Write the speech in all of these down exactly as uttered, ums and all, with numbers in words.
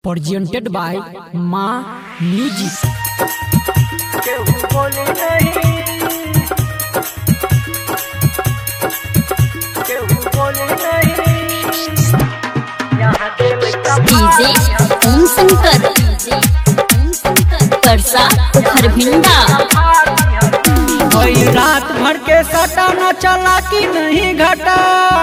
presented by Ma Music। DJ Om Shankar Parsa Kharbhinda. वही रात भर के सटा न चला कि नहीं घटा,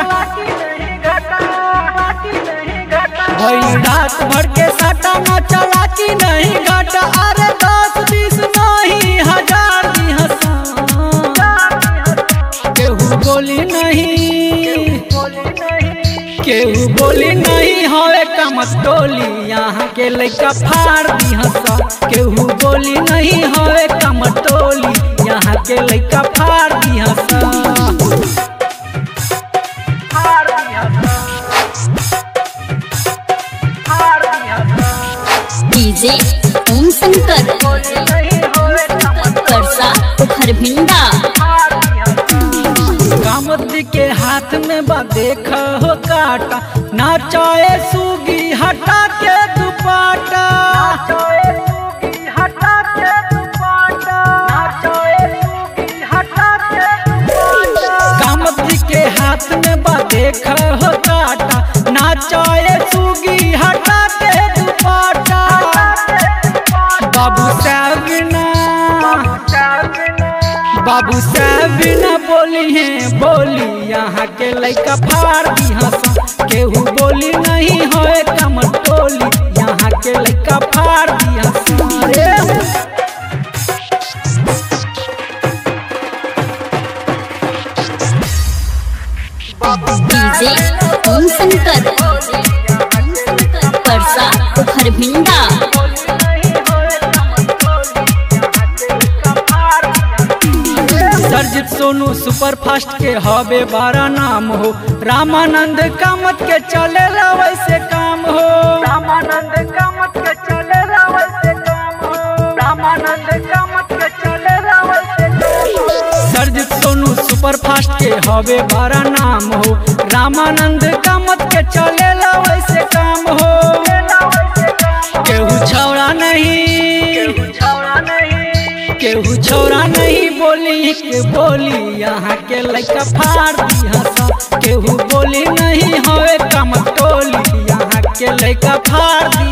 वही रात भर के सटा न चला कि नहीं घटा। अरे दस बीस नहीं हजार दी हसन, केहू बोली नहीं, केहू बोली नहीं हवे कमतोली, यहाँ के लइका फाड़ दी हसन। केहू बोली नहीं हवे कमतोली, यहाँ के लइका फाड़ दी हसन। डीजे ओम शंकर परसा खरभिंडा। कामती के हाथ में बा देख हो काटा, नाचाए सूगी हटा के दुपाटा, कामती के हाथ में बा देख हो काटा, नाचाए सूगी हटा के दुपाटा। बाबू साबिना, बाबू साबिना बोली है बोली, यहाँ के लइका फाड़ दी हसन। केहू बोली नहीं होए कमतोली, यहाँ के लइका फाड़ दी हसन। DJ Om Shankar Parsa Kharbhinda. Sarjit Sonu super fast के हवे बारा नाम हो, रामानंद कामत के चले वैसे काम हो, रामानंद कामत के चले वैसे काम हो, रामानंद कामत के चले वैसे काम हो। सरजित सोनू सुपर फास्ट के हवे बारा नाम हो, रामानंद कामत के चले वैसे काम हो। केहू छौड़ा नहीं, केहू छोरा नहीं बोली के बोली, यहाँ के लइका फाड़ दी हसन। केहू बोली नहीं होए कमतोली, यहाँ के लइका फाड़ दी